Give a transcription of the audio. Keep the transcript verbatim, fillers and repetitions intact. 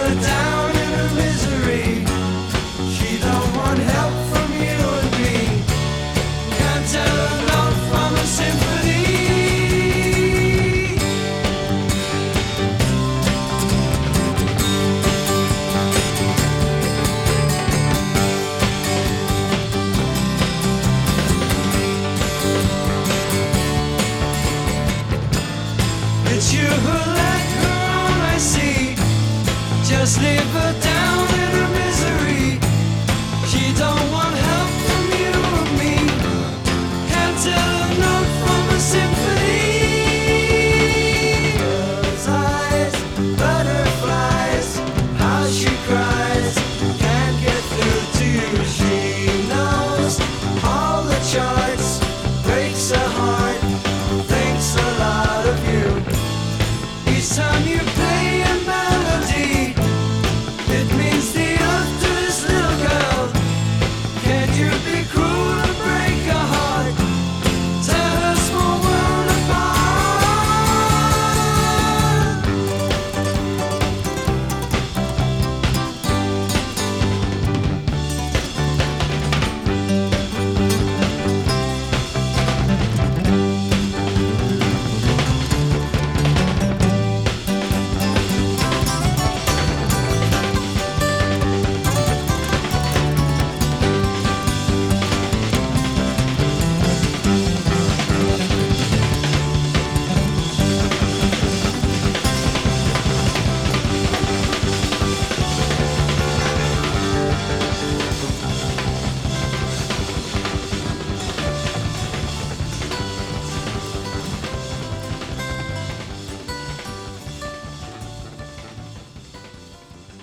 her down in her misery. She don't want help from you and me. Can't tell a note from a symphony. It's you who let her on, I see. Just leave her down.